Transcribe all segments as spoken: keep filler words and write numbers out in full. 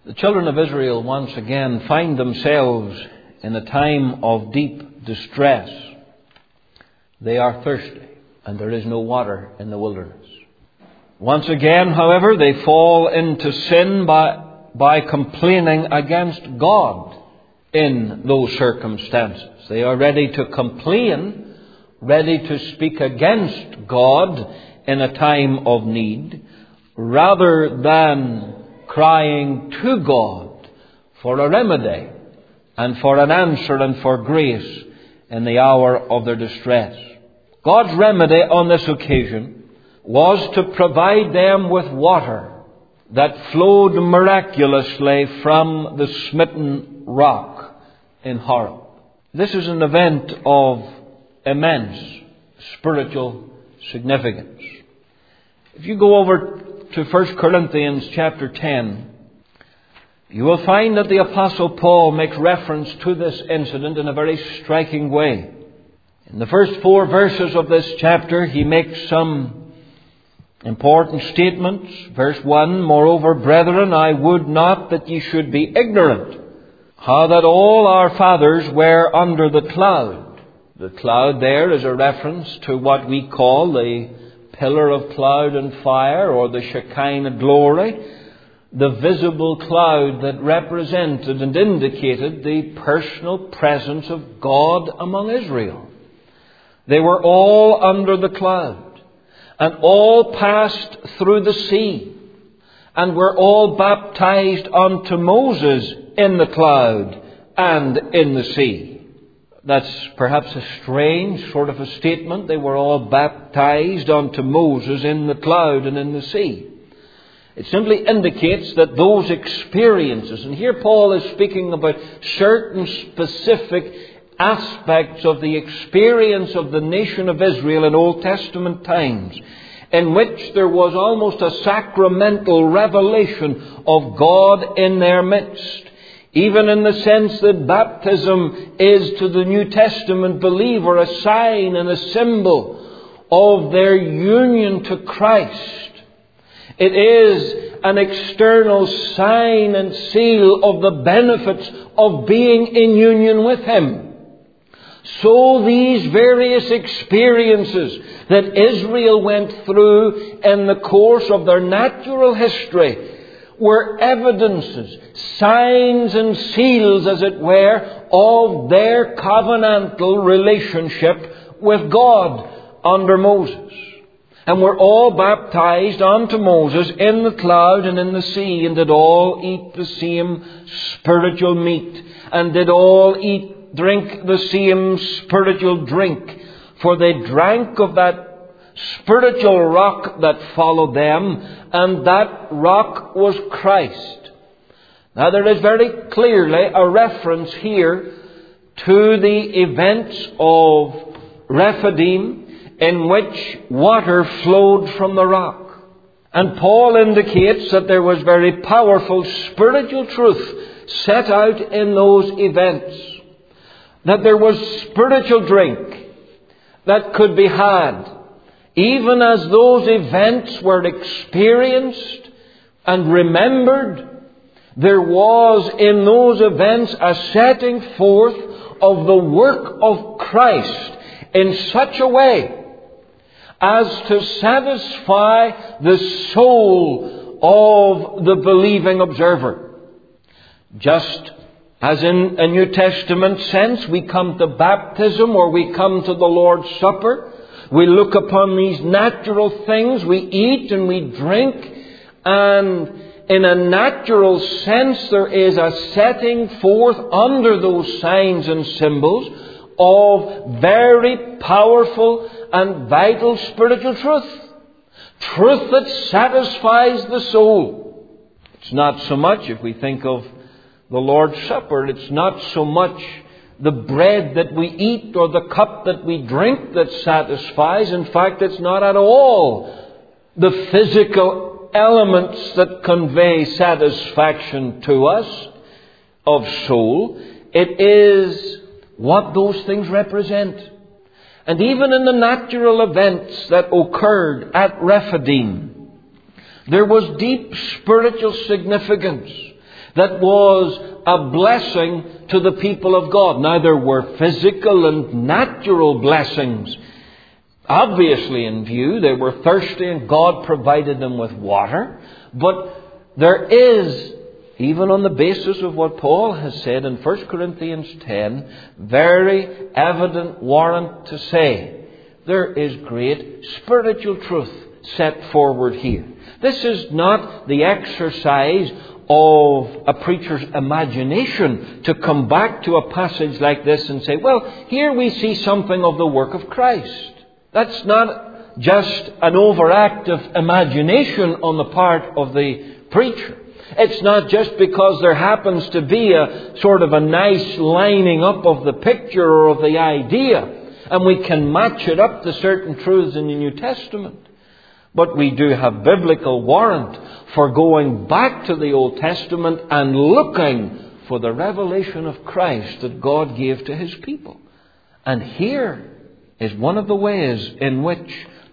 The children of Israel once again find themselves in a time of deep distress. They are thirsty, and there is no water in the wilderness. Once again, however, they fall into sin by, by complaining against God in those circumstances. They are ready to complain, ready to speak against God in a time of need, rather than crying to God for a remedy and for an answer and for grace in the hour of their distress. God's remedy on this occasion was to provide them with water that flowed miraculously from the smitten rock in Horeb. This is an event of immense spiritual significance. If you go over to First Corinthians chapter ten, you will find that the Apostle Paul makes reference to this incident in a very striking way. In the first four verses of this chapter, he makes some important statements. Verse one, "Moreover, brethren, I would not that ye should be ignorant, how that all our fathers were under the cloud." The cloud there is a reference to what we call the pillar of cloud and fire, or the Shekinah glory, the visible cloud that represented and indicated the personal presence of God among Israel. They were all under the cloud, and all passed through the sea, and were all baptized unto Moses in the cloud and in the sea. That's perhaps a strange sort of a statement. They were all baptized unto Moses in the cloud and in the sea. It simply indicates that those experiences, and here Paul is speaking about certain specific aspects of the experience of the nation of Israel in Old Testament times, in which there was almost a sacramental revelation of God in their midst. Even in the sense that baptism is to the New Testament believer a sign and a symbol of their union to Christ. It is an external sign and seal of the benefits of being in union with Him. So these various experiences that Israel went through in the course of their natural history were evidences, signs and seals, as it were, of their covenantal relationship with God under Moses. And were all baptized unto Moses in the cloud and in the sea, and did all eat the same spiritual meat, and did all eat, drink the same spiritual drink, for they drank of that spiritual rock that followed them, and that rock was Christ. Now there is very clearly a reference here to the events of Rephidim, in which water flowed from the rock. And Paul indicates that there was very powerful spiritual truth set out in those events. That there was spiritual drink that could be had, even as those events were experienced and remembered. There was in those events a setting forth of the work of Christ in such a way as to satisfy the soul of the believing observer. Just as in a New Testament sense, we come to baptism or we come to the Lord's Supper, we look upon these natural things, we eat and we drink, and in a natural sense there is a setting forth under those signs and symbols of very powerful and vital spiritual truth. Truth that satisfies the soul. It's not so much, if we think of the Lord's Supper, it's not so much the bread that we eat or the cup that we drink that satisfies. In fact, it's not at all the physical elements that convey satisfaction to us of soul. It is what those things represent. And even in the natural events that occurred at Rephidim, there was deep spiritual significance. that was a blessing to the people of God. Now, there were physical and natural blessings obviously in view. They were thirsty and God provided them with water. But there is, even on the basis of what Paul has said in First Corinthians ten, very evident warrant to say there is great spiritual truth set forward here. This is not the exercise of a preacher's imagination to come back to a passage like this and say, well, here we see something of the work of Christ. That's not just an overact of imagination on the part of the preacher. It's not just because there happens to be a sort of a nice lining up of the picture or of the idea, and we can match it up to certain truths in the New Testament. But we do have biblical warrant for going back to the Old Testament and looking for the revelation of Christ that God gave to His people. And here is one of the ways in which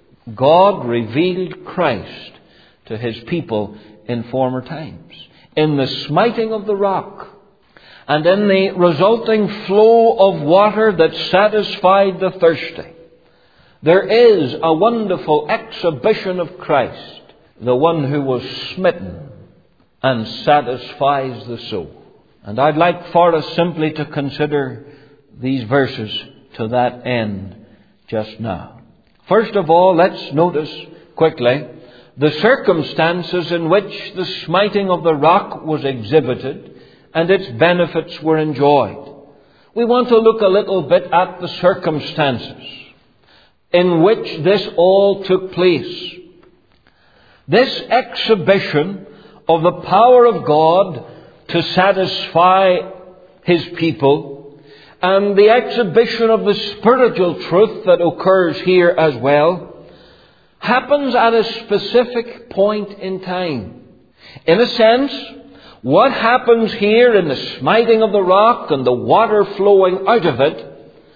God revealed Christ to His people in former times. In the smiting of the rock and in the resulting flow of water that satisfied the thirsty, there is a wonderful exhibition of Christ, the one who was smitten and satisfies the soul. And I'd like for us simply to consider these verses to that end just now. First of all, let's notice quickly the circumstances in which the smiting of the rock was exhibited and its benefits were enjoyed. We want to look a little bit at the circumstances in which this all took place. This exhibition of the power of God to satisfy His people and the exhibition of the spiritual truth that occurs here as well happens at a specific point in time. In a sense, what happens here in the smiting of the rock and the water flowing out of it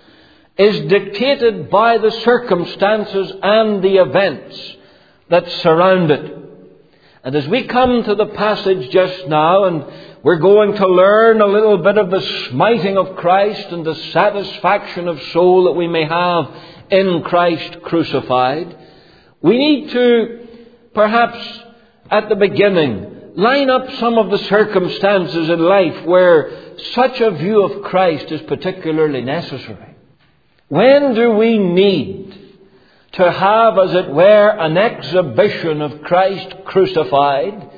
is dictated by the circumstances and the events that surround it. And as we come to the passage just now, and we're going to learn a little bit of the smiting of Christ and the satisfaction of soul that we may have in Christ crucified, we need to, perhaps at the beginning, line up some of the circumstances in life where such a view of Christ is particularly necessary. When do we need to have, as it were, an exhibition of Christ crucified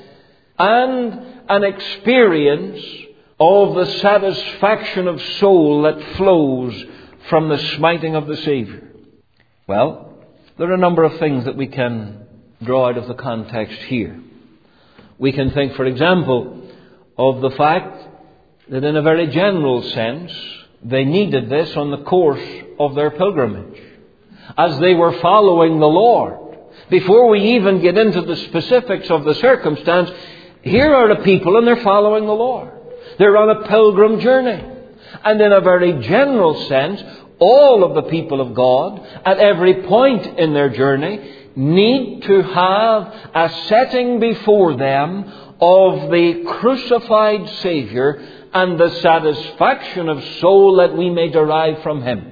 and an experience of the satisfaction of soul that flows from the smiting of the Saviour? Well, there are a number of things that we can draw out of the context here. We can think, for example, of the fact that in a very general sense, they needed this on the course of their pilgrimage, as they were following the Lord. Before we even get into the specifics of the circumstance, here are the people and they're following the Lord. They're on a pilgrim journey. And in a very general sense, all of the people of God, at every point in their journey, need to have a setting before them of the crucified Saviour and the satisfaction of soul that we may derive from Him.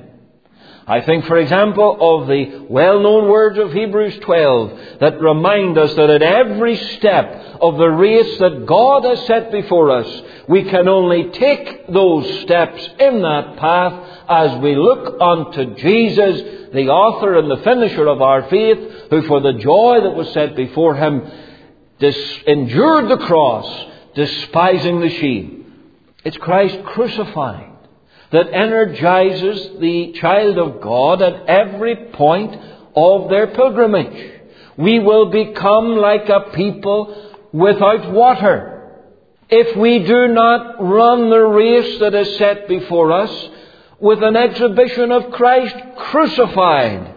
I think, for example, of the well-known words of Hebrews twelve that remind us that at every step of the race that God has set before us, we can only take those steps in that path as we look unto Jesus, the author and the finisher of our faith, who for the joy that was set before Him dis- endured the cross, despising the shame. It's Christ crucified that energizes the child of God at every point of their pilgrimage. We will become like a people without water if we do not run the race that is set before us with an exhibition of Christ crucified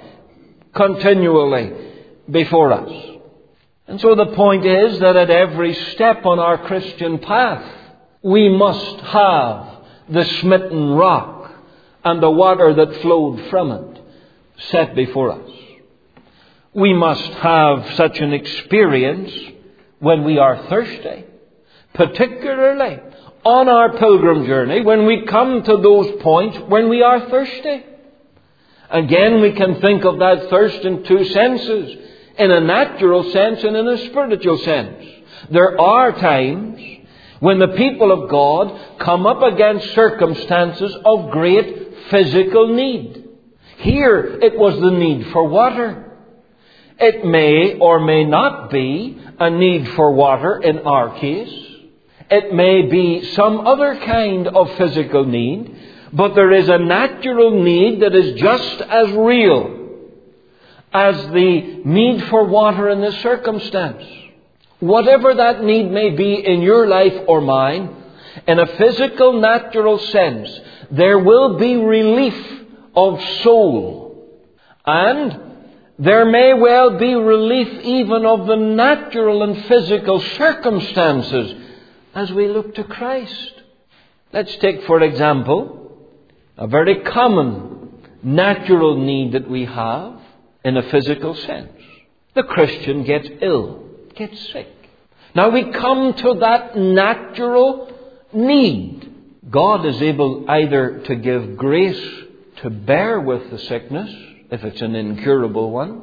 continually before us. And so the point is that at every step on our Christian path, we must have the smitten rock and the water that flowed from it set before us. We must have such an experience when we are thirsty, particularly on our pilgrim journey when we come to those points when we are thirsty. Again, we can think of that thirst in two senses, in a natural sense and in a spiritual sense. There are times when the people of God come up against circumstances of great physical need. Here it was the need for water. It may or may not be a need for water in our case. It may be some other kind of physical need, but there is a natural need that is just as real as the need for water in this circumstance. Whatever that need may be in your life or mine, in a physical, natural sense, there will be relief of soul. And there may well be relief even of the natural and physical circumstances as we look to Christ. Let's take, for example, a very common natural need that we have in a physical sense. The Christian gets ill, gets sick. Now we come to that natural need. God is able either to give grace to bear with the sickness, if it's an incurable one,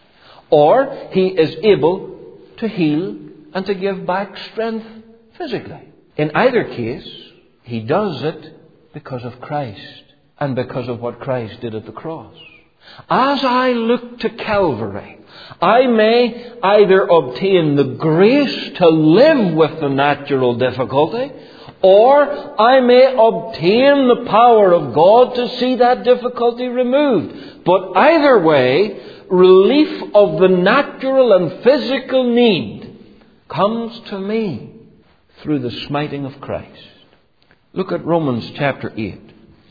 or He is able to heal and to give back strength physically. In either case, He does it because of Christ and because of what Christ did at the cross. As I look to Calvary, I may either obtain the grace to live with the natural difficulty, or I may obtain the power of God to see that difficulty removed. But either way, relief of the natural and physical need comes to me through the smiting of Christ. Look at Romans chapter eight,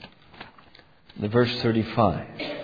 the verse thirty-five.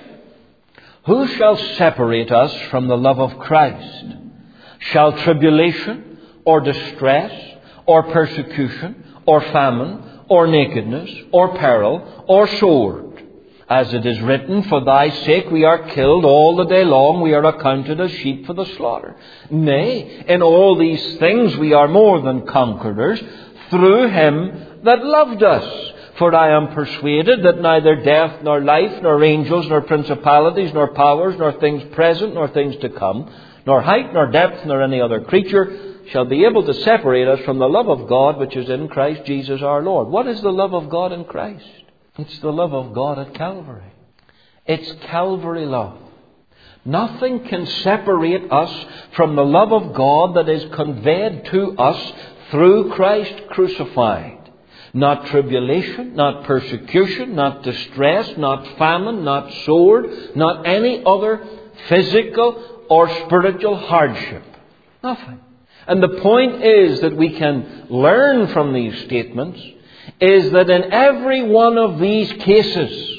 Who shall separate us from the love of Christ? Shall tribulation, or distress, or persecution, or famine, or nakedness, or peril, or sword? As it is written, for thy sake we are killed all the day long, we are accounted as sheep for the slaughter. Nay, in all these things we are more than conquerors, through Him that loved us. For I am persuaded that neither death, nor life, nor angels, nor principalities, nor powers, nor things present, nor things to come, nor height, nor depth, nor any other creature shall be able to separate us from the love of God which is in Christ Jesus our Lord. What is the love of God in Christ? It's the love of God at Calvary. It's Calvary love. Nothing can separate us from the love of God that is conveyed to us through Christ crucified. Not tribulation, not persecution, not distress, not famine, not sword, not any other physical or spiritual hardship. Nothing. And the point is that we can learn from these statements is that in every one of these cases,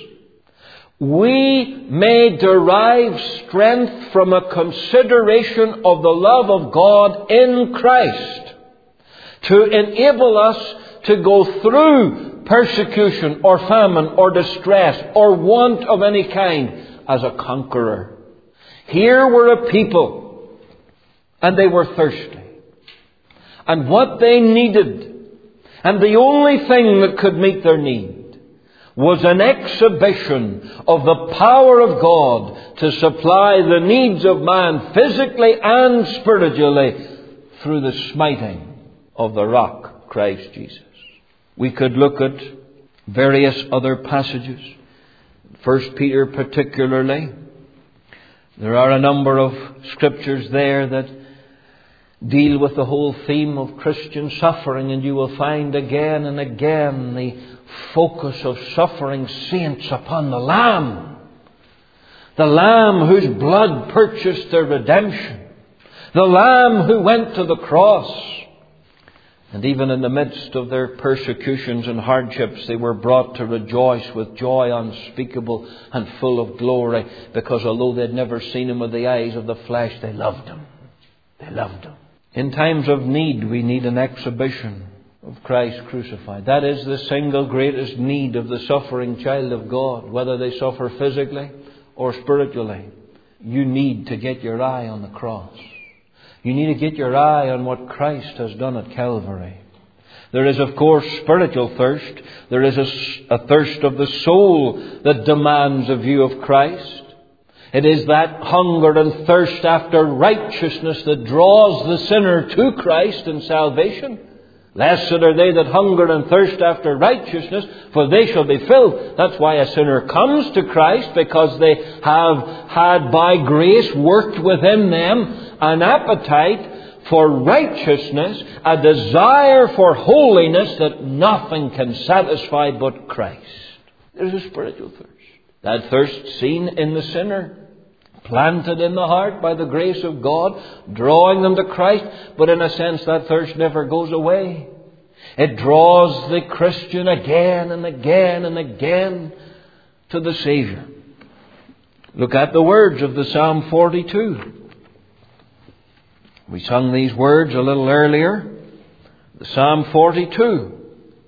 we may derive strength from a consideration of the love of God in Christ to enable us to go through persecution or famine or distress or want of any kind as a conqueror. Here were a people, and they were thirsty. And what they needed, and the only thing that could meet their need, was an exhibition of the power of God to supply the needs of man physically and spiritually through the smiting of the rock, Christ Jesus. We could look at various other passages. First Peter particularly. There are a number of scriptures there that deal with the whole theme of Christian suffering, and you will find again and again the focus of suffering saints upon the Lamb. The Lamb whose blood purchased their redemption. The Lamb who went to the cross. And even in the midst of their persecutions and hardships, they were brought to rejoice with joy unspeakable and full of glory, because although they'd never seen Him with the eyes of the flesh, they loved Him. They loved Him. In times of need, we need an exhibition of Christ crucified. That is the single greatest need of the suffering child of God, whether they suffer physically or spiritually. You need to get your eye on the cross. You need to get your eye on what Christ has done at Calvary. There is, of course, spiritual thirst. There is a, a thirst of the soul that demands a view of Christ. It is that hunger and thirst after righteousness that draws the sinner to Christ and salvation. Blessed are they that hunger and thirst after righteousness, for they shall be filled. That's why a sinner comes to Christ, because they have had by grace worked within them an appetite for righteousness, a desire for holiness that nothing can satisfy but Christ. There's a spiritual thirst. That thirst seen in the sinner, planted in the heart by the grace of God, drawing them to Christ. But in a sense, that thirst never goes away. It draws the Christian again and again and again to the Savior. Look at the words of the Psalm forty-two. We sung these words a little earlier. The Psalm forty-two.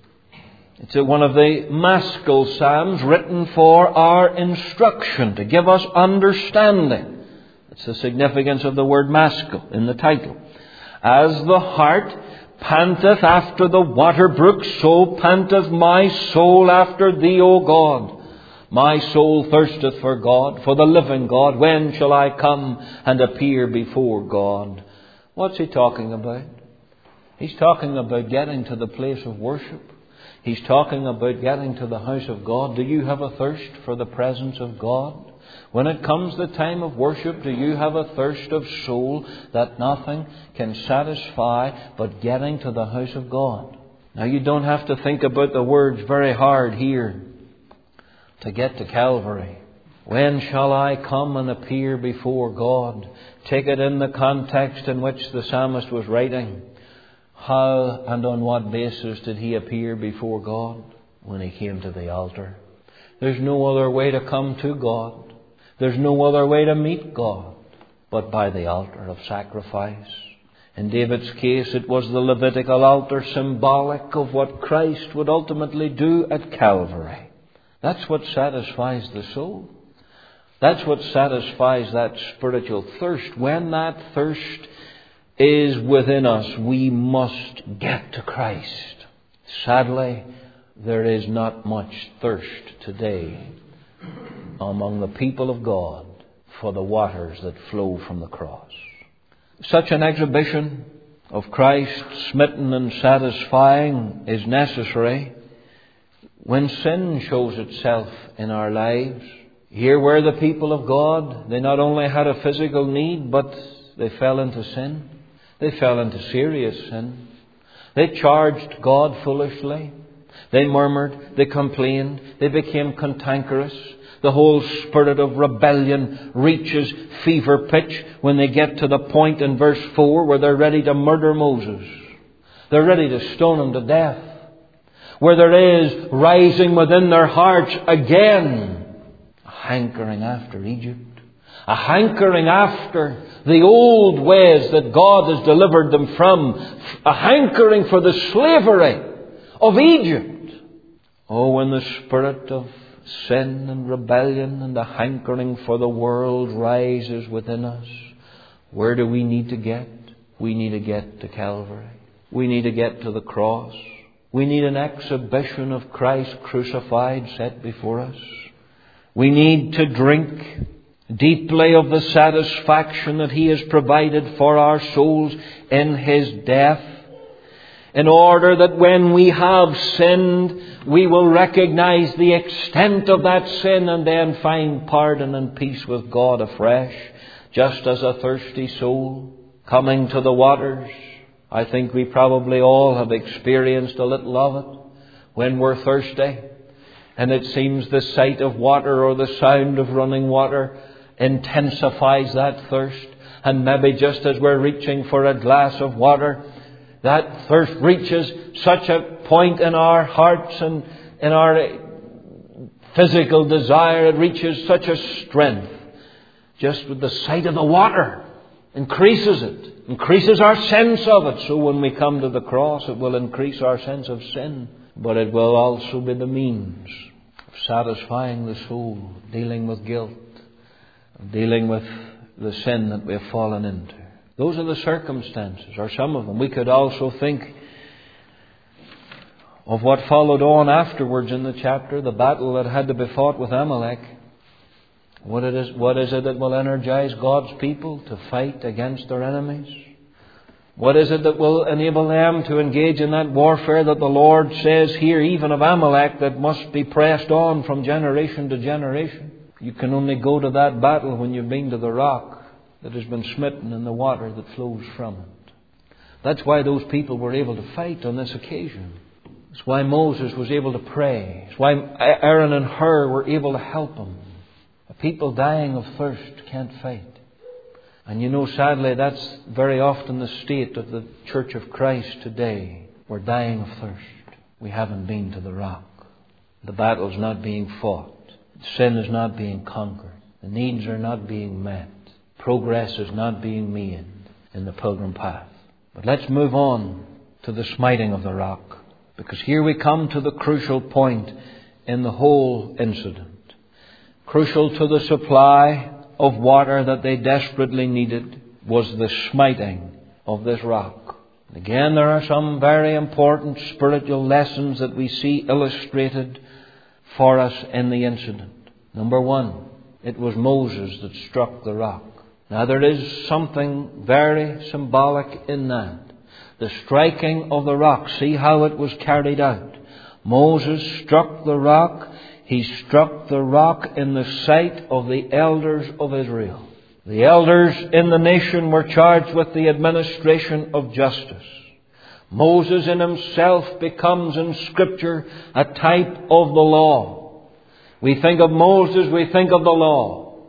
It's one of the Maskil Psalms written for our instruction, to give us understanding. That's the significance of the word Maskil in the title. As the hart panteth after the water brook, so panteth my soul after thee, O God. My soul thirsteth for God, for the living God. When shall I come and appear before God? What's he talking about? He's talking about getting to the place of worship. He's talking about getting to the house of God. Do you have a thirst for the presence of God? When it comes the time of worship, do you have a thirst of soul that nothing can satisfy but getting to the house of God? Now, you don't have to think about the words very hard here to get to Calvary. When shall I come and appear before God? Take it in the context in which the psalmist was writing. How and on what basis did he appear before God? When he came to the altar. There's no other way to come to God. There's no other way to meet God but by the altar of sacrifice. In David's case, it was the Levitical altar, symbolic of what Christ would ultimately do at Calvary. That's what satisfies the soul. That's what satisfies that spiritual thirst. When that thirst is within us, we must get to Christ. Sadly, there is not much thirst today among the people of God for the waters that flow from the cross. Such an exhibition of Christ smitten and satisfying is necessary when sin shows itself in our lives. Here were the people of God. They not only had a physical need, but they fell into sin. They fell into serious sin. They charged God foolishly. They murmured. They complained. They became cantankerous. The whole spirit of rebellion reaches fever pitch when they get to the point in verse four where they're ready to murder Moses. They're ready to stone him to death. Where there is rising within their hearts again a hankering after Egypt. A hankering after the old ways that God has delivered them from. A hankering for the slavery of Egypt. Oh, when the spirit of sin and rebellion and the hankering for the world rises within us, where do we need to get? We need to get to Calvary. We need to get to the cross. We need an exhibition of Christ crucified set before us. We need to drink deeply of the satisfaction that He has provided for our souls in His death, in order that when we have sinned, we will recognize the extent of that sin and then find pardon and peace with God afresh, just as a thirsty soul coming to the waters. I think we probably all have experienced a little of it when we're thirsty, and it seems the sight of water or the sound of running water intensifies that thirst. And maybe just as we're reaching for a glass of water, that thirst reaches such a point in our hearts and in our physical desire, it reaches such a strength. Just with the sight of the water increases it, increases our sense of it. So when we come to the cross, it will increase our sense of sin, but it will also be the means of satisfying the soul, dealing with guilt, dealing with the sin that we have fallen into. Those are the circumstances, or some of them. We could also think of what followed on afterwards in the chapter, the battle that had to be fought with Amalek. What it is, what is it that will energize God's people to fight against their enemies? What is it that will enable them to engage in that warfare that the Lord says here, even of Amalek, that must be pressed on from generation to generation? You can only go to that battle when you've been to the rock that has been smitten and the water that flows from it. That's why those people were able to fight on this occasion. It's why Moses was able to pray. It's why Aaron and Hur were able to help him. A people dying of thirst can't fight. And you know, sadly, that's very often the state of the Church of Christ today. We're dying of thirst. We haven't been to the rock. The battle's not being fought. Sin is not being conquered. The needs are not being met. Progress is not being made in the pilgrim path. But let's move on to the smiting of the rock. Because here we come to the crucial point in the whole incident. Crucial to the supply of water that they desperately needed was the smiting of this rock. And again, there are some very important spiritual lessons that we see illustrated for us in the incident. Number one, it was Moses that struck the rock. Now there is something very symbolic in that. The striking of the rock. See how it was carried out. Moses struck the rock. He struck the rock in the sight of the elders of Israel. The elders in the nation were charged with the administration of justice. Moses in himself becomes in Scripture a type of the law. We think of Moses, we think of the law.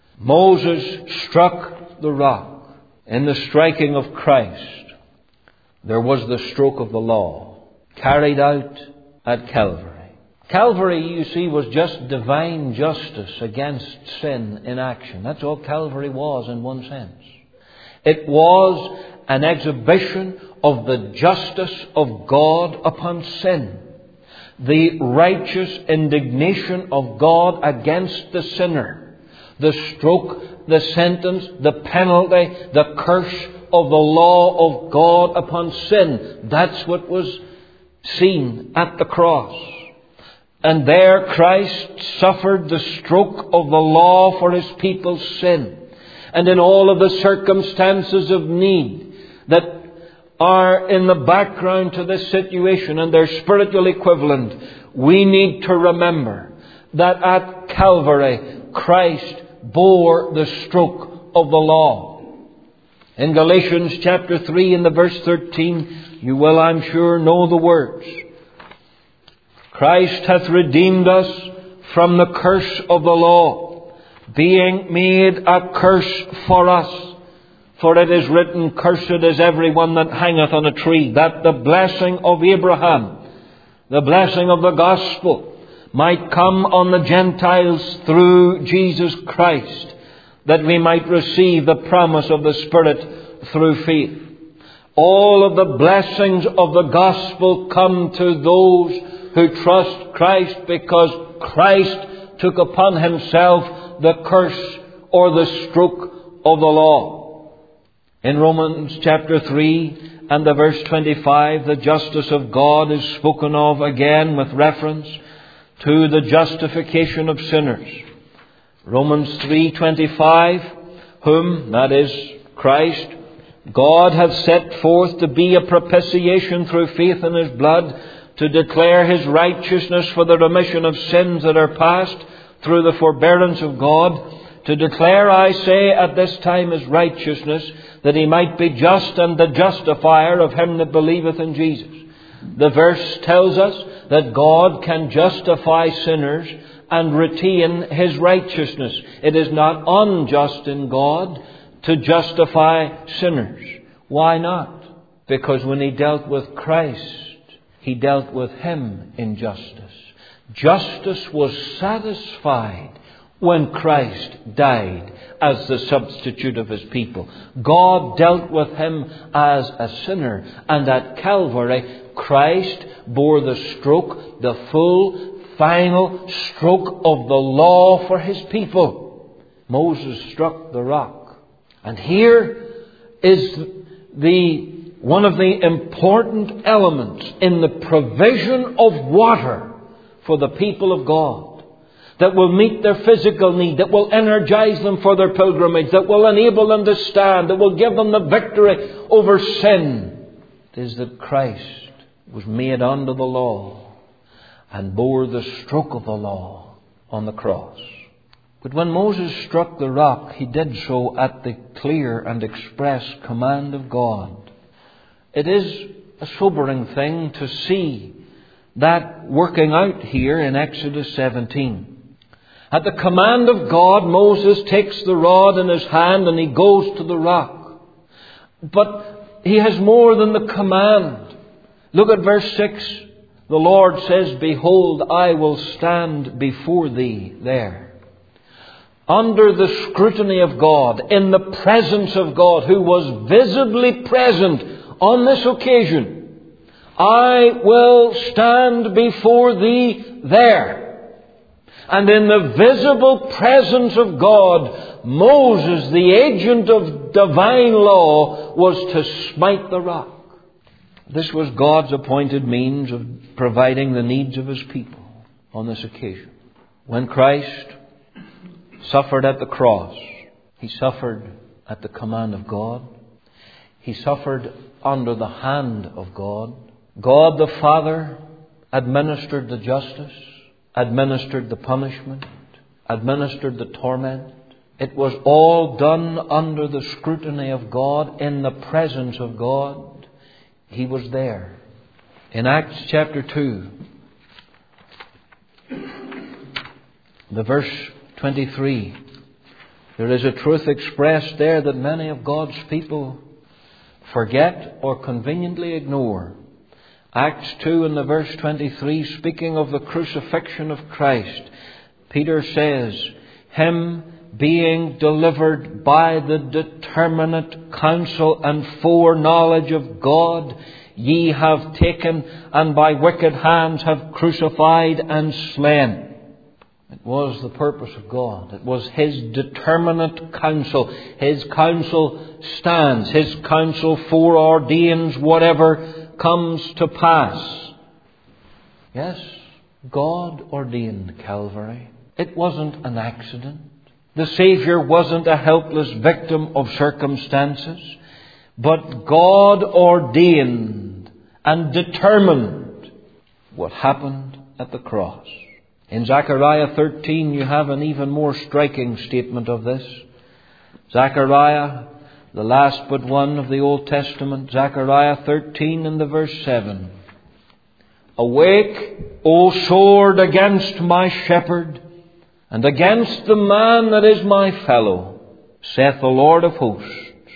Moses struck the rock. In the striking of Christ, there was the stroke of the law carried out at Calvary. Calvary, you see, was just divine justice against sin in action. That's all Calvary was in one sense. It was an exhibition of the justice of God upon sin. The righteous indignation of God against the sinner. The stroke, the sentence, the penalty, the curse of the law of God upon sin. That's what was seen at the cross. And there Christ suffered the stroke of the law for His people's sin. And in all of the circumstances of need that are in the background to this situation and their spiritual equivalent, we need to remember that at Calvary, Christ bore the stroke of the law. In Galatians chapter three in the verse thirteen, you will, I'm sure, know the words. Christ hath redeemed us from the curse of the law, being made a curse for us. For it is written, cursed is every one that hangeth on a tree, that the blessing of Abraham, the blessing of the gospel, might come on the Gentiles through Jesus Christ, that we might receive the promise of the Spirit through faith. All of the blessings of the gospel come to those who trust Christ, because Christ took upon Himself the curse or the stroke of the law. In Romans chapter three and the verse twenty-five, the justice of God is spoken of again with reference to the justification of sinners. Romans three twenty-five, whom, that is Christ, God hath set forth to be a propitiation through faith in His blood, to declare His righteousness for the remission of sins that are past through the forbearance of God, to declare, I say, at this time His righteousness, that He might be just and the justifier of him that believeth in Jesus. The verse tells us that God can justify sinners and retain His righteousness. It is not unjust in God to justify sinners. Why not? Because when He dealt with Christ, He dealt with him in justice. Justice was satisfied when Christ died as the substitute of His people. God dealt with him as a sinner. And at Calvary, Christ bore the stroke, the full, final stroke of the law for His people. Moses struck the rock. And here is the one of the important elements in the provision of water for the people of God, that will meet their physical need, that will energize them for their pilgrimage, that will enable them to stand, that will give them the victory over sin, is that Christ was made under the law and bore the stroke of the law on the cross. But when Moses struck the rock, he did so at the clear and express command of God. It is a sobering thing to see that working out here in Exodus seventeen. At the command of God, Moses takes the rod in his hand and he goes to the rock. But he has more than the command. Look at verse six. The Lord says, "Behold, I will stand before thee there." Under the scrutiny of God, in the presence of God, who was visibly present on this occasion, "I will stand before thee there." And in the visible presence of God, Moses, the agent of divine law, was to smite the rock. This was God's appointed means of providing the needs of His people on this occasion. When Christ suffered at the cross, He suffered at the command of God. He suffered under the hand of God. God the Father administered the justice, administered the punishment, administered the torment. It was all done under the scrutiny of God, in the presence of God. He was there. In Acts chapter two, the verse twenty-three, there is a truth expressed there that many of God's people forget or conveniently ignore. Acts two and the verse twenty-three, speaking of the crucifixion of Christ, Peter says, "Him being delivered by the determinate counsel and foreknowledge of God, ye have taken, and by wicked hands have crucified and slain." It was the purpose of God. It was His determinate counsel. His counsel stands. His counsel foreordains whatever comes to pass. Yes, God ordained Calvary. It wasn't an accident. The Savior wasn't a helpless victim of circumstances, but God ordained and determined what happened at the cross. In Zechariah thirteen, you have an even more striking statement of this. Zechariah, the last but one of the Old Testament, Zechariah thirteen and the verse seven. "Awake, O sword, against my shepherd, and against the man that is my fellow, saith the Lord of hosts.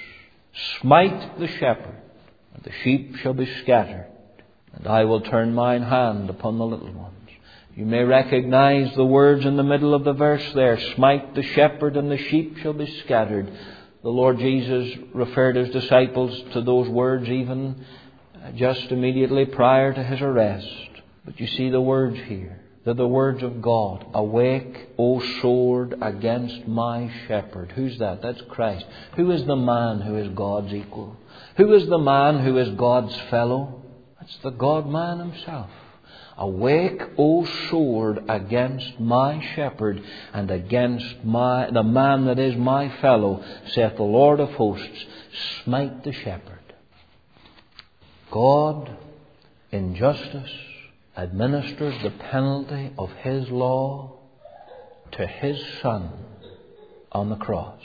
Smite the shepherd, and the sheep shall be scattered, and I will turn mine hand upon the little ones." You may recognize the words in the middle of the verse there. Smite the shepherd, and the sheep shall be scattered. The Lord Jesus referred His disciples to those words even just immediately prior to His arrest. But you see the words here. They're the words of God. "Awake, O sword, against my shepherd." Who's that? That's Christ. Who is the man who is God's equal? Who is the man who is God's fellow? That's the God-man Himself. "Awake, O sword, against my shepherd, and against my the man that is my fellow, saith the Lord of hosts. Smite the shepherd." God, in justice, administered the penalty of His law to His Son on the cross.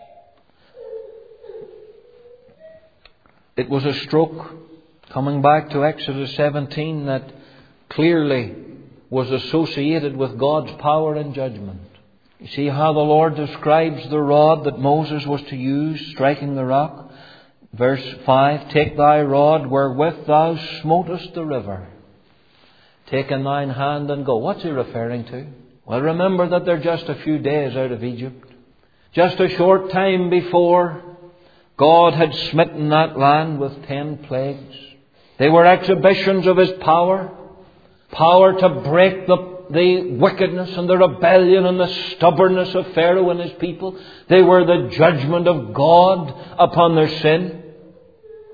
It was a stroke, coming back to Exodus seventeen, that clearly was associated with God's power and judgment. You see how the Lord describes the rod that Moses was to use, striking the rock? Verse five, "Take thy rod wherewith thou smotest the river. Take in thine hand and go." What's He referring to? Well, remember that they're just a few days out of Egypt. Just a short time before, God had smitten that land with ten plagues. They were exhibitions of His power. Power to break the, the wickedness and the rebellion and the stubbornness of Pharaoh and his people. They were the judgment of God upon their sin.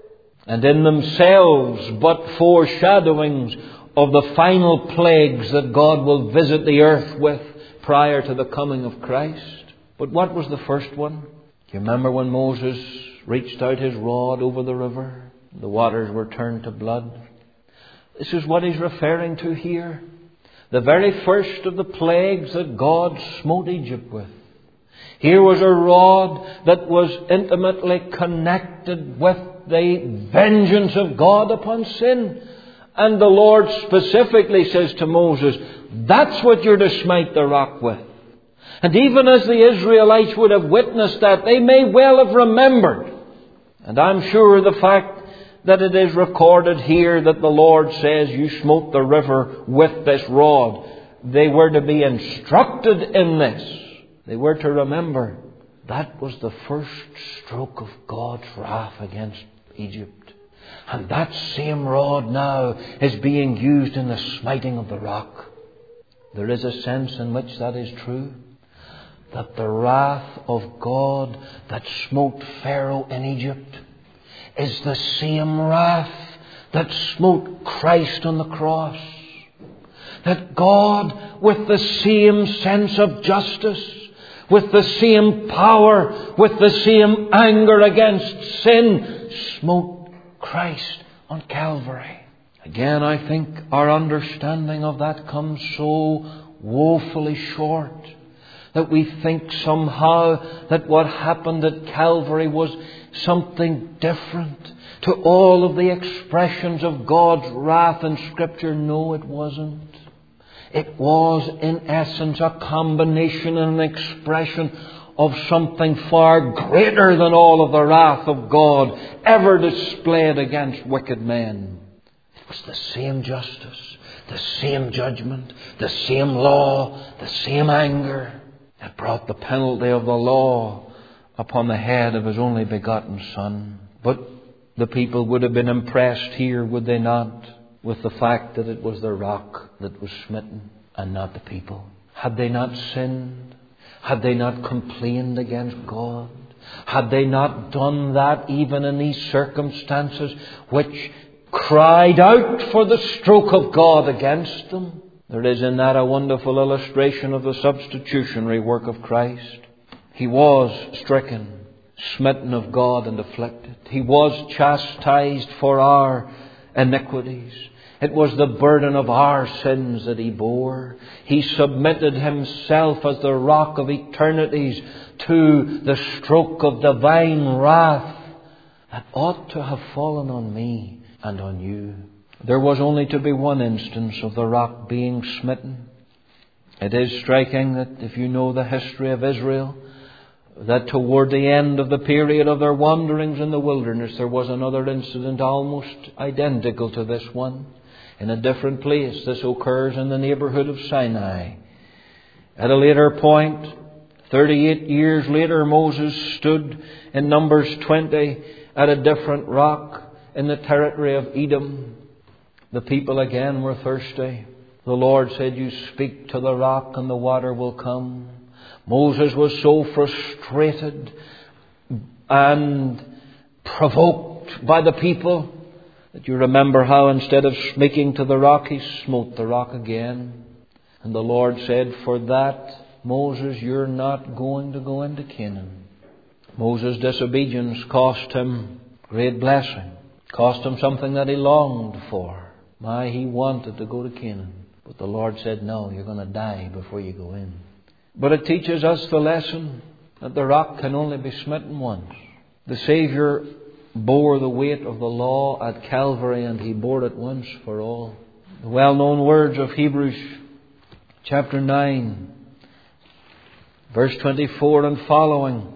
and in themselves but foreshadowings of the final plagues that God will visit the earth with prior to the coming of Christ. But what was the first one? Do you remember when Moses reached out his rod over the river? The waters were turned to blood. This is what he's referring to here. The very first of the plagues that God smote Egypt with. Here was a rod that was intimately connected with the vengeance of God upon sin. And the Lord specifically says to Moses, that's what you're to smite the rock with. And even as the Israelites would have witnessed that, they may well have remembered. And I'm sure the fact that it is recorded here that the Lord says you smote the river with this rod, they were to be instructed in this. They were to remember that was the first stroke of God's wrath against Egypt. And that same rod now is being used in the smiting of the rock. There is a sense in which that is true. That the wrath of God that smote Pharaoh in Egypt is the same wrath that smote Christ on the cross. That God, with the same sense of justice, with the same power, with the same anger against sin, smote Christ on Calvary. Again, I think our understanding of that comes so woefully short that we think somehow that what happened at Calvary was something different to all of the expressions of God's wrath in Scripture. No, it wasn't. It was, in essence, a combination and an expression of something far greater than all of the wrath of God ever displayed against wicked men. It was the same justice, the same judgment, the same law, the same anger that brought the penalty of the law upon the head of His only begotten Son. But the people would have been impressed here, would they not, with the fact that it was the rock that was smitten and not the people. Had they not sinned? Had they not complained against God? Had they not done that even in these circumstances which cried out for the stroke of God against them? There is in that a wonderful illustration of the substitutionary work of Christ. He was stricken, smitten of God and afflicted. He was chastised for our iniquities. It was the burden of our sins that He bore. He submitted Himself as the rock of eternities to the stroke of divine wrath that ought to have fallen on me and on you. There was only to be one instance of the rock being smitten. It is striking that if you know the history of Israel, that toward the end of the period of their wanderings in the wilderness, there was another incident almost identical to this one. In a different place. This occurs in the neighborhood of Sinai. At a later point, thirty-eight years later, Moses stood in Numbers twenty at a different rock in the territory of Edom. The people again were thirsty. The Lord said, you speak to the rock and the water will come. Moses was so frustrated and provoked by the people that you remember how instead of speaking to the rock, he smote the rock again. And the Lord said, for that, Moses, you're not going to go into Canaan. Moses' disobedience cost him great blessing. Cost him something that he longed for. My, he wanted to go to Canaan. But the Lord said, no, you're going to die before you go in. But it teaches us the lesson that the rock can only be smitten once. The Savior bore the weight of the law at Calvary, and He bore it once for all. The well-known words of Hebrews chapter nine, verse twenty-four and following.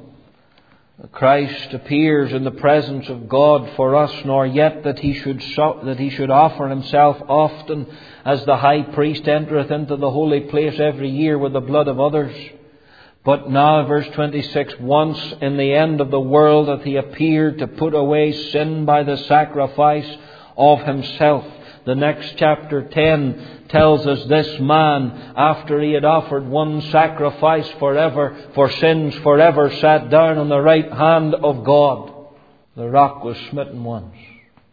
Christ appears in the presence of God for us, nor yet that he should so, that he should offer Himself often, as the high priest entereth into the holy place every year with the blood of others. But now, verse twenty-six, once in the end of the world hath He appeared to put away sin by the sacrifice of Himself. The next chapter ten tells us this man, after he had offered one sacrifice forever, for sins forever, sat down on the right hand of God. The rock was smitten once.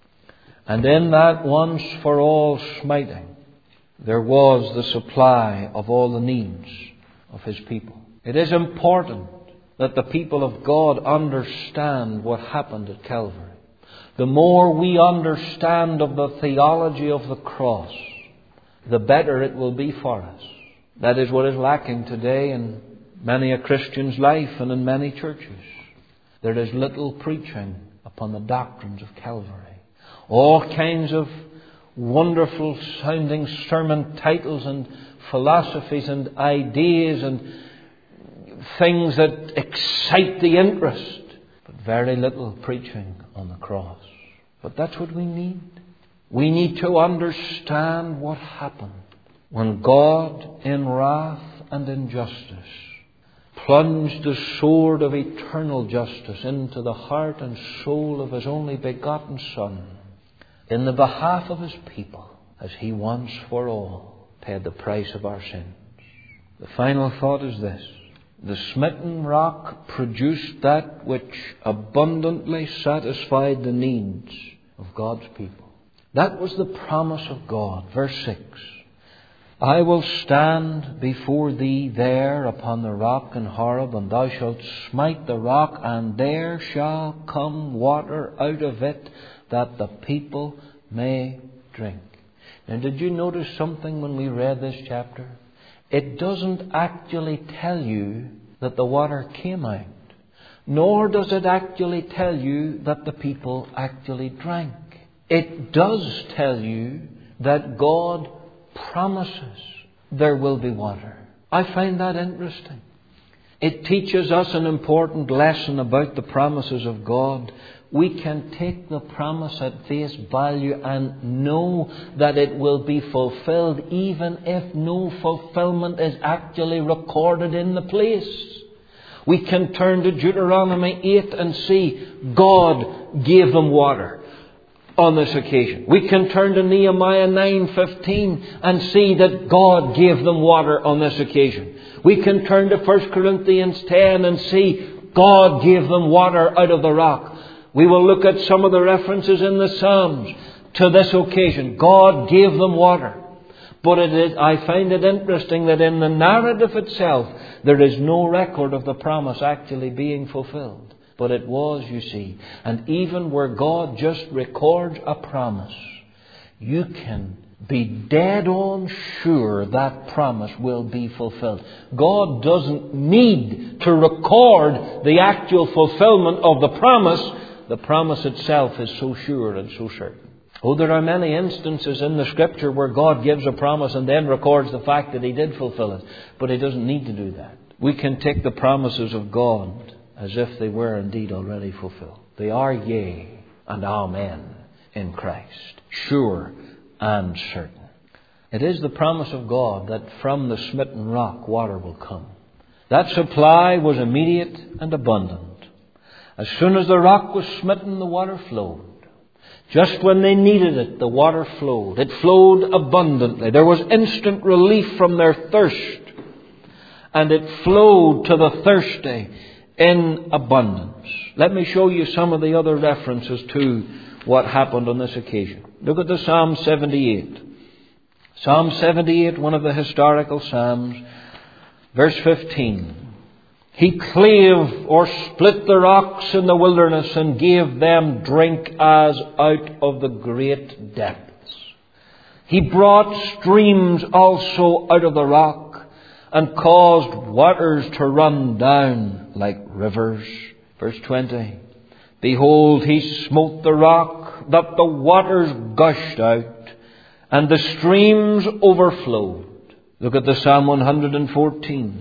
And in that once for all smiting, there was the supply of all the needs of His people. It is important that the people of God understand what happened at Calvary. The more we understand of the theology of the cross, the better it will be for us. That is what is lacking today in many a Christian's life and in many churches. There is little preaching upon the doctrines of Calvary. All kinds of wonderful sounding sermon titles and philosophies and ideas and things that excite the interest, but very little preaching on the cross. But that's what we need. We need to understand what happened when God, in wrath and in justice, plunged the sword of eternal justice into the heart and soul of His only begotten Son, in the behalf of His people, as He once for all paid the price of our sins. The final thought is this: the smitten rock produced that which abundantly satisfied the needs of God's people. That was the promise of God. Verse six: I will stand before thee there upon the rock in Horeb, and thou shalt smite the rock, and there shall come water out of it, that the people may drink. Now, did you notice something when we read this chapter? It doesn't actually tell you that the water came out, nor does it actually tell you that the people actually drank. It does tell you that God promises there will be water. I find that interesting. It teaches us an important lesson about the promises of God. We can take the promise at face value and know that it will be fulfilled, even if no fulfillment is actually recorded in the place. We can turn to Deuteronomy eight and see God gave them water on this occasion. We can turn to Nehemiah nine fifteen and see that God gave them water on this occasion. We can turn to First Corinthians ten and see God gave them water out of the rock. We will look at some of the references in the Psalms to this occasion. God gave them water. But it is, I find it interesting that in the narrative itself, there is no record of the promise actually being fulfilled. But it was, you see. And even where God just records a promise, you can be dead on sure that promise will be fulfilled. God doesn't need to record the actual fulfillment of the promise. The promise itself is so sure and so certain. Oh, there are many instances in the Scripture where God gives a promise and then records the fact that He did fulfill it. But He doesn't need to do that. We can take the promises of God as if they were indeed already fulfilled. They are yea and amen in Christ, sure and certain. It is the promise of God that from the smitten rock water will come. That supply was immediate and abundant. As soon as the rock was smitten, the water flowed. Just when they needed it, the water flowed. It flowed abundantly. There was instant relief from their thirst. And it flowed to the thirsty in abundance. Let me show you some of the other references to what happened on this occasion. Look at the Psalm seventy-eight. Psalm seventy-eight, one of the historical Psalms, verse fifteen. He clave or split the rocks in the wilderness and gave them drink as out of the great depths. He brought streams also out of the rock and caused waters to run down like rivers. Verse twenty. Behold, He smote the rock that the waters gushed out and the streams overflowed. Look at the Psalm one hundred fourteen.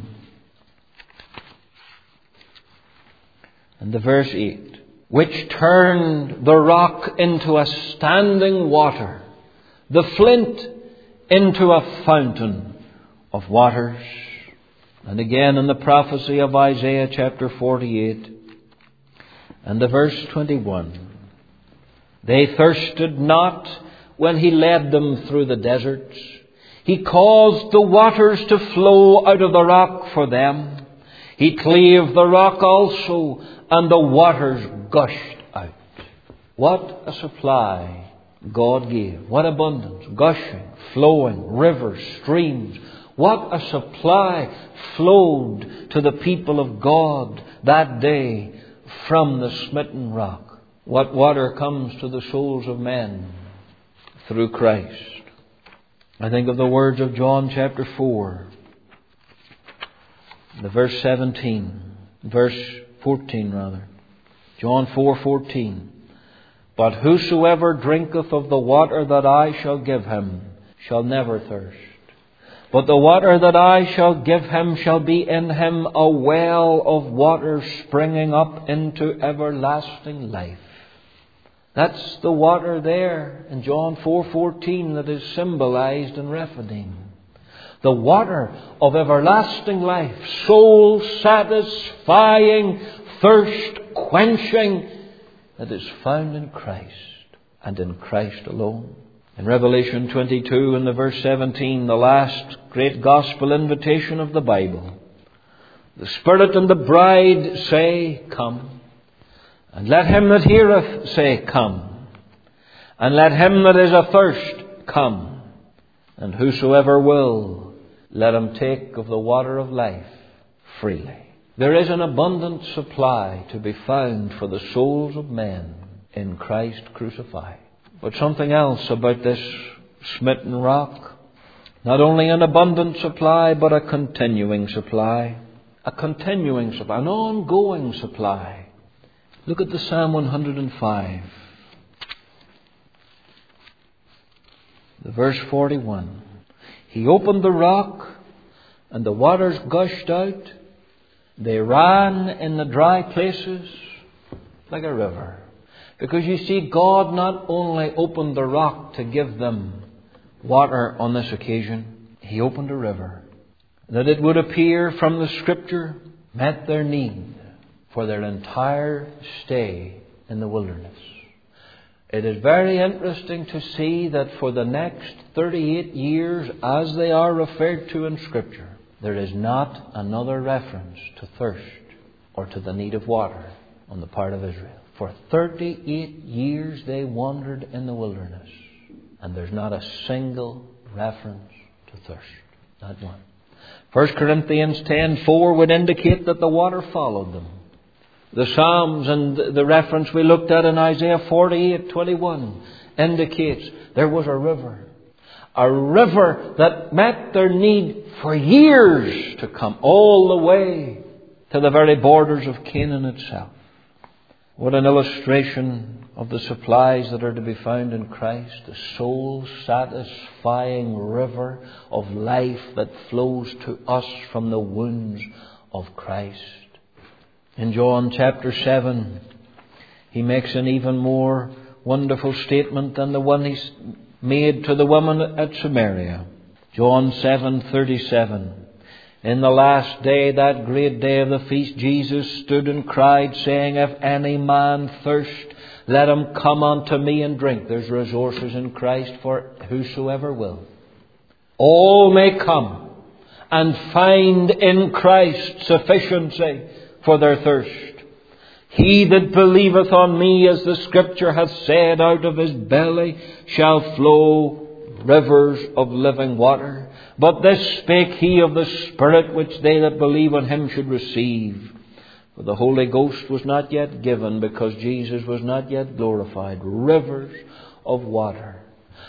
And the verse eight, which turned the rock into a standing water, the flint into a fountain of waters. And again in the prophecy of Isaiah chapter forty-eight and the verse twenty-one, they thirsted not when He led them through the deserts. He caused the waters to flow out of the rock for them. He clave the rock also, and the waters gushed out. What a supply God gave. What abundance, gushing, flowing, rivers, streams. What a supply flowed to the people of God that day from the smitten rock. What water comes to the souls of men through Christ. I think of the words of John chapter four, the verse seventeen, verse fourteen rather. John four fourteen. But whosoever drinketh of the water that I shall give him shall never thirst. But the water that I shall give him shall be in him a well of water springing up into everlasting life. That's the water there in John four fourteen that is symbolized in Rephidim. The water of everlasting life, soul satisfying, thirst quenching, that is found in Christ and in Christ alone. In Revelation twenty-two and the verse seventeen, the last great gospel invitation of the Bible, the Spirit and the bride say, Come. And let him that heareth say, Come. And let him that is athirst come. And whosoever will, let him take of the water of life freely. There is an abundant supply to be found for the souls of men in Christ crucified. But something else about this smitten rock. Not only an abundant supply, but a continuing supply. A continuing supply, an ongoing supply. Look at the Psalm one hundred five. The verse forty-one. He opened the rock, and the waters gushed out. They ran in the dry places like a river. Because you see, God not only opened the rock to give them water on this occasion, He opened a river that it would appear from the Scripture met their need for their entire stay in the wilderness. It is very interesting to see that for the next thirty-eight years, as they are referred to in Scripture, there is not another reference to thirst or to the need of water on the part of Israel. For thirty-eight years they wandered in the wilderness, and there's not a single reference to thirst. Not one. First Corinthians ten four would indicate that the water followed them. The Psalms and the reference we looked at in Isaiah forty-eight twenty-one indicates there was a river. A river that met their need for years to come, all the way to the very borders of Canaan itself. What an illustration of the supplies that are to be found in Christ. The soul-satisfying river of life that flows to us from the wounds of Christ. In John chapter seven, he makes an even more wonderful statement than the one he made to the woman at Samaria. John seven thirty-seven. In the last day, that great day of the feast, Jesus stood and cried, saying, If any man thirst, let him come unto me and drink. There's resources in Christ for whosoever will. All may come and find in Christ sufficiency for their thirst. He that believeth on me, as the Scripture hath said, out of his belly shall flow rivers of living water. But this spake he of the Spirit, which they that believe on him should receive. For the Holy Ghost was not yet given, because Jesus was not yet glorified. Rivers of water.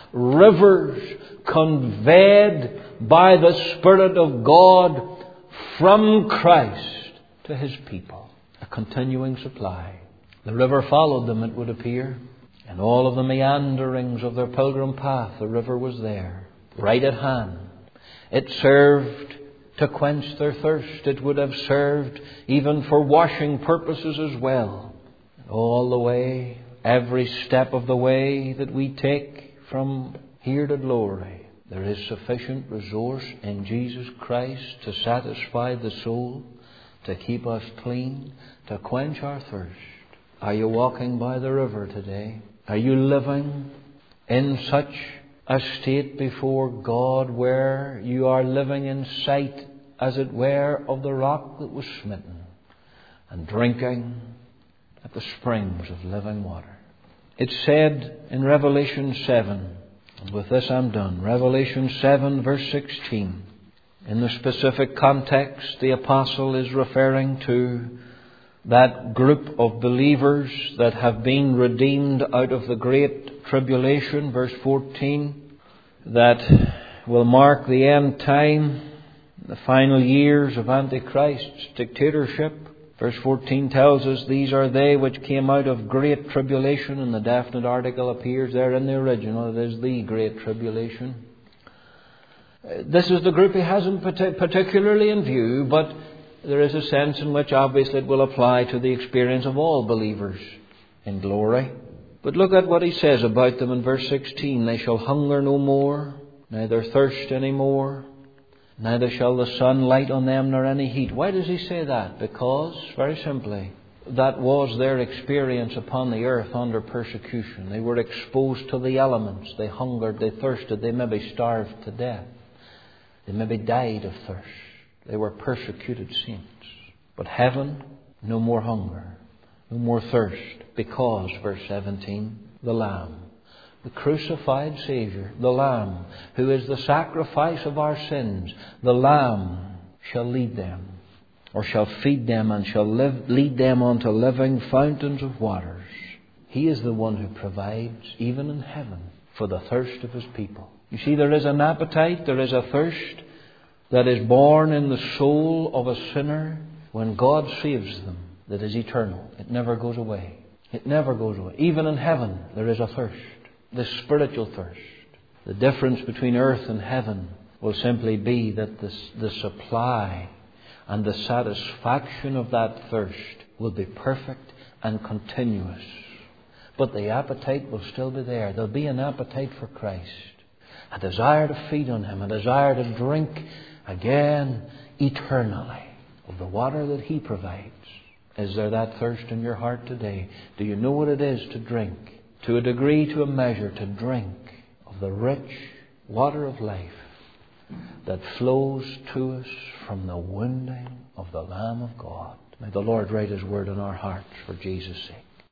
Rivers conveyed by the Spirit of God from Christ to His people. A continuing supply. The river followed them, it would appear. In all of the meanderings of their pilgrim path, the river was there, right at hand. It served to quench their thirst. It would have served even for washing purposes as well. All the way, every step of the way that we take from here to glory, there is sufficient resource in Jesus Christ to satisfy the soul, to keep us clean, to quench our thirst. Are you walking by the river today? Are you living in such a state before God where you are living in sight, as it were, of the rock that was smitten, and drinking at the springs of living water? It's said in Revelation seven, and with this I'm done. Revelation seven verse sixteen. In the specific context, the apostle is referring to that group of believers that have been redeemed out of the great tribulation, verse fourteen, that will mark the end time, the final years of Antichrist's dictatorship. Verse fourteen tells us, these are they which came out of great tribulation, and the definite article appears there in the original. It is the great tribulation. This is the group he hasn't particularly in view, but there is a sense in which obviously it will apply to the experience of all believers in glory. But look at what he says about them in verse sixteen. They shall hunger no more, neither thirst any more, neither shall the sun light on them nor any heat. Why does he say that? Because, very simply, that was their experience upon the earth under persecution. They were exposed to the elements. They hungered, they thirsted, they maybe starved to death. They maybe died of thirst. They were persecuted saints. But heaven, no more hunger, no more thirst, because, verse seventeen, the Lamb, the crucified Saviour, the Lamb, who is the sacrifice of our sins, the Lamb shall lead them, or shall feed them, and shall live, lead them unto living fountains of waters. He is the one who provides, even in heaven, for the thirst of His people. You see, there is an appetite, there is a thirst that is born in the soul of a sinner when God saves them, that is eternal. It never goes away. It never goes away. Even in heaven, there is a thirst. This spiritual thirst. The difference between earth and heaven will simply be that the, the supply and the satisfaction of that thirst will be perfect and continuous. But the appetite will still be there. There'll be an appetite for Christ. A desire to feed on Him. A desire to drink again eternally of the water that He provides. Is there that thirst in your heart today? Do you know what it is to drink? To a degree, to a measure, to drink of the rich water of life that flows to us from the wounding of the Lamb of God. May the Lord write His word in our hearts for Jesus' sake.